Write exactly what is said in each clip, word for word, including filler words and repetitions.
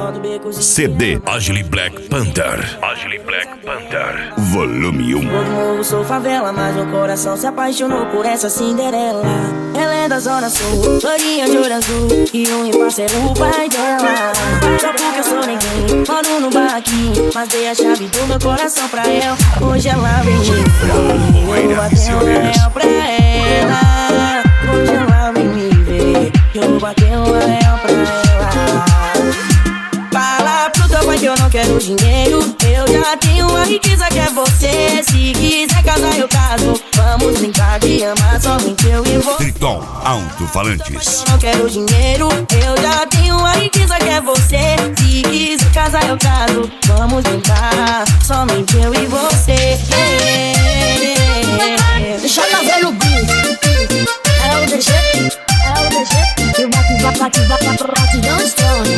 C D Agile Black Panther. Agile Black Panther. Volume um. Eu morro, sou favela, mas meu coração se apaixonou por essa Cinderela. Ela é da zona sul, loirinha de olho azul, e um parceiro o pai dela. Só porque eu sou ninguém, moro no barraquinho, mas dei a chave do meu coração pra ela. Hoje ela vem me ver, eu bati um anel pra ela. Hoje ela vem me ver, eu bati um anel pra ela. Fala pro teu pai que eu não quero dinheiro, eu já tenho uma riqueza que é você. Se quiser casar eu caso, vamos brincar de amar somente eu e você. Triton Alto-Falantes. Eu não quero dinheiro, eu já tenho uma riqueza que é você. Se quiser casar eu caso, vamos brincar somente eu e você. Deixa eu fazer no beat. É o D G, é o D G. E o bate, bate, bate, bate, bate, não esconde.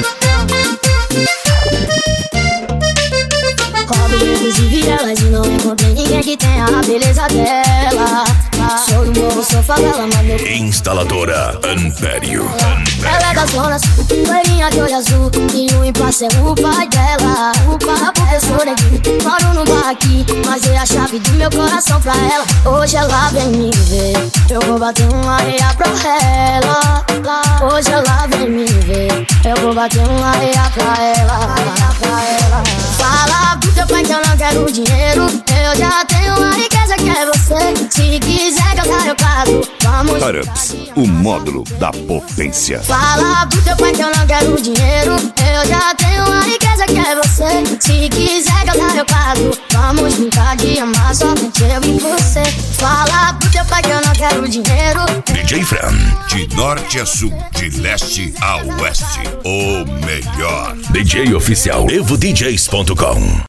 Rodo inclusive elas e não encontrei ninguém que tenha a beleza dela. Sou do morro, sou favela, mas meu... Instaladora Ampério. Ela é da zona sul, loirinha de olho azul, e o impasse é o pai dela. O pai, porque eu sou neguinho, moro no barraquinho, mas dei a chave do meu coração pra ela. Hoje ela vem me ver, eu vou bater uma areia pra ela. Hoje ela vem me ver, eu vou bater uma areia pra ela. Fala pro teu pai que eu não quero dinheiro, eu já tenho uma riqueza que é você. Se quiser casar eu caso, vamos. Carups, o módulo da potência. Fala pro teu pai que eu não quero dinheiro, eu já tenho uma riqueza que é você. Se quiser casar eu caso, vamos brincar de amar somente eu e você. Fala pro teu pai que eu não quero dinheiro. D J Fran, de norte a sul, de leste a oeste, o melhor. D J oficial evo D Js ponto com.